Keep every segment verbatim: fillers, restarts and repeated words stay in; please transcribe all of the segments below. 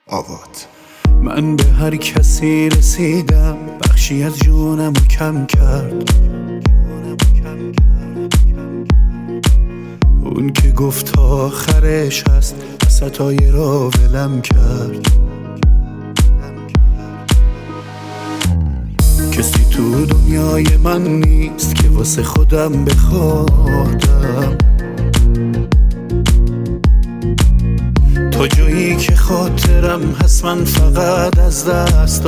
آوات. من به هر کسی رسیدم، بخشی از جونم رو کم کرد. اون که گفت آخرش هست، وسطای را ولم کرد. کسی تو دنیای من نیست که واسه خودم بخوادم. تا جایی که خاطرم هست من فقط از دست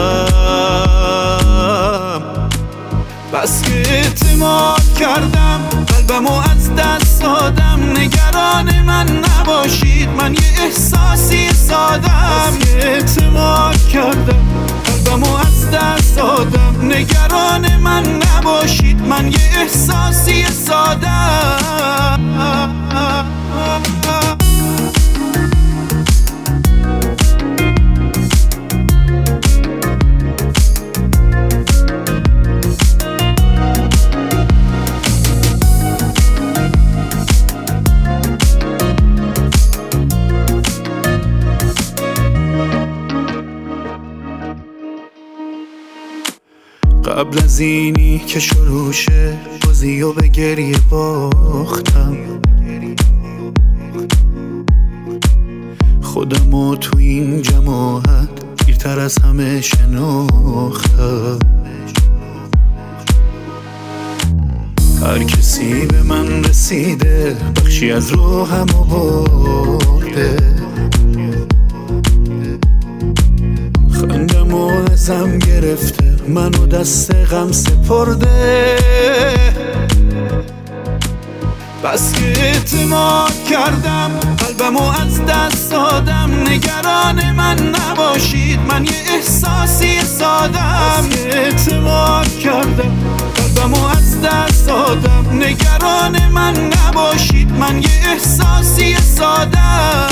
دادم. بس که اعتماد کردم قلبمو از دست دادم. نگران من نباشید، من یه احساسی سادم. بس که اعتماد کردم قلبمو از دست دادم. نگران من نباشید، من یه احساسی سادم. قبل از اینی که شروع شه بازی و به گریه باختم. خودمو تو این جماعت دیرتر از همه شناختم. هر کسی به من رسیده، بخشی از روحمو برده. خندمو ازم گرفته، منو دست غم سپرده. بس که اعتماد کردم قلبمو از دست دادم. نگران من نباشید، من یه احساسی سادم. بس که اعتماد کردم قلبمو از دست دادم. نگران من نباشید، من یه احساسی سادم.